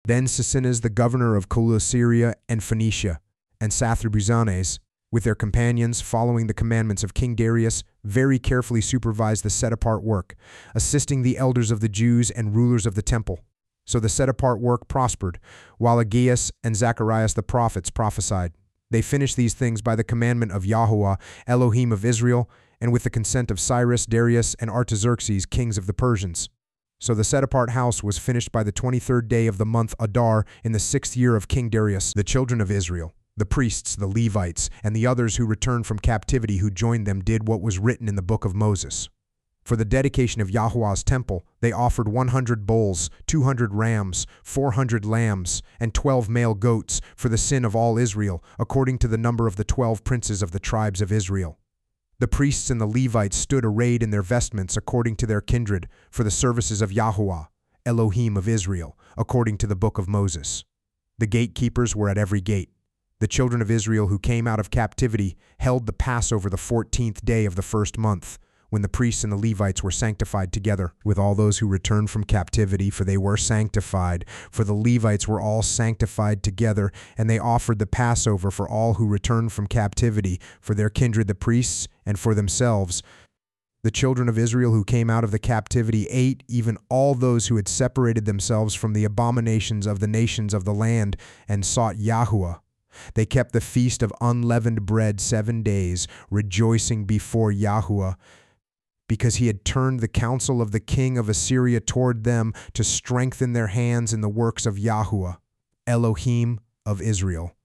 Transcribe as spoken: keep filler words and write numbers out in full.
Then Sisinnas, the governor of Coele and Phoenicia, and Sathrabuzanes, with their companions, following the commandments of King Darius, very carefully supervised the set-apart work, assisting the elders of the Jews and rulers of the temple. So the set-apart work prospered, while Aggeus and Zacharias the prophets prophesied. They finished these things by the commandment of Yahuwah, Elohim of Israel, and with the consent of Cyrus, Darius, and Artaxerxes, kings of the Persians. So the set-apart house was finished by the twenty-third day of the month Adar in the sixth year of King Darius. The children of Israel, the priests, the Levites, and the others who returned from captivity who joined them did what was written in the book of Moses. For the dedication of Yahuwah's temple, they offered one hundred bulls, two hundred rams, four hundred lambs, and twelve male goats for the sin of all Israel, according to the number of the twelve princes of the tribes of Israel. The priests and the Levites stood arrayed in their vestments according to their kindred for the services of Yahuwah, Elohim of Israel, according to the book of Moses. The gatekeepers were at every gate. The children of Israel who came out of captivity held the Passover the fourteenth day of the first month, when the priests and the Levites were sanctified together with all those who returned from captivity, for they were sanctified. For the Levites were all sanctified together, and they offered the Passover for all who returned from captivity, for their kindred the priests, and for themselves. The children of Israel who came out of the captivity ate, even all those who had separated themselves from the abominations of the nations of the land, and sought Yahuwah. They kept the feast of unleavened bread seven days, rejoicing before Yahuwah, because he had turned the counsel of the king of Assyria toward them to strengthen their hands in the works of Yahuwah, Elohim of Israel.